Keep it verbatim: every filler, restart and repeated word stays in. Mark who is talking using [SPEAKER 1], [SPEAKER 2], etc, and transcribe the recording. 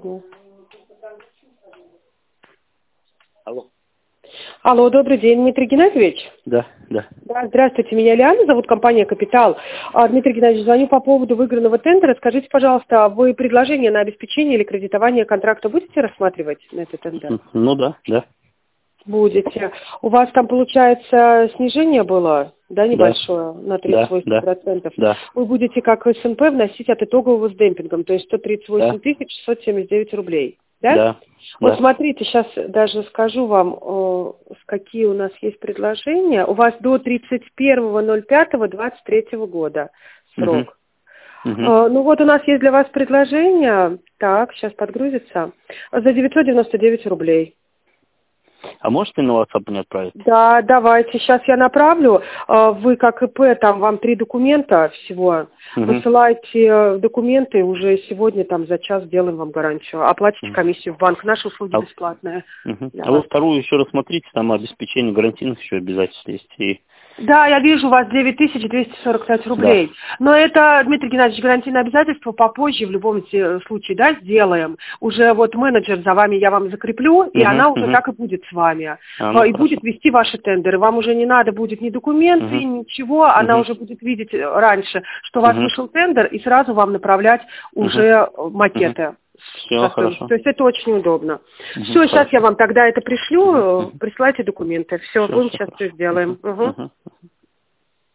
[SPEAKER 1] Угу.
[SPEAKER 2] Алло.
[SPEAKER 1] Алло, добрый день, Дмитрий Геннадьевич?
[SPEAKER 2] Да, да.
[SPEAKER 1] Да, здравствуйте, меня Лиана зовут, компания «Капитал». А, Дмитрий Геннадьевич, звоню по поводу выигранного тендера. Скажите, пожалуйста, вы предложение на обеспечение или кредитование контракта будете рассматривать на этот тендер?
[SPEAKER 2] Ну да, да.
[SPEAKER 1] Будете. У вас там, получается, снижение было, да, небольшое, да, на тридцать восемь процентов?
[SPEAKER 2] Да, да.
[SPEAKER 1] Вы будете как СНП вносить от итогового с демпингом, то есть сто тридцать восемь тысяч шестьсот семьдесят девять рублей. Да?
[SPEAKER 2] Да.
[SPEAKER 1] Вот
[SPEAKER 2] да.
[SPEAKER 1] смотрите, сейчас даже скажу вам, о, какие у нас есть предложения. У вас до тридцать первого ноль пятого двадцать третьего года срок.
[SPEAKER 2] Угу. Угу.
[SPEAKER 1] Э, ну вот у нас есть для вас предложение. Так, сейчас подгрузится. За девятьсот девяносто девять рублей.
[SPEAKER 2] А можете на WhatsApp мне отправить?
[SPEAKER 1] Да, давайте. Сейчас я направлю. Вы как ИП, там вам три документа всего. Угу. Высылайте документы, уже сегодня там за час сделаем вам гарантию. Оплатите комиссию в банк. Наши услуги а... бесплатные.
[SPEAKER 2] Угу. А вы вторую еще раз смотрите, там обеспечение гарантийных еще обязательств есть. И...
[SPEAKER 1] Да, я вижу, у вас девять тысяч двести сорок пять рублей. Да. Но это, Дмитрий Геннадьевич, гарантийное обязательство попозже в любом случае, да, сделаем. Уже вот менеджер за вами, я вам закреплю, и угу, она уже угу. так и будет с вами. А, ну, и хорошо. Будет вести ваши тендеры. Вам уже не надо будет ни документы, угу. ничего. Она угу. уже будет видеть раньше, что у вас угу. вышел тендер, и сразу вам направлять уже угу. макеты. Угу.
[SPEAKER 2] Все, хорошо.
[SPEAKER 1] То есть это очень удобно. Угу, все, хорошо. Сейчас я вам тогда это пришлю, угу. присылайте документы. Все, все будем сейчас все сделаем. Угу. Угу.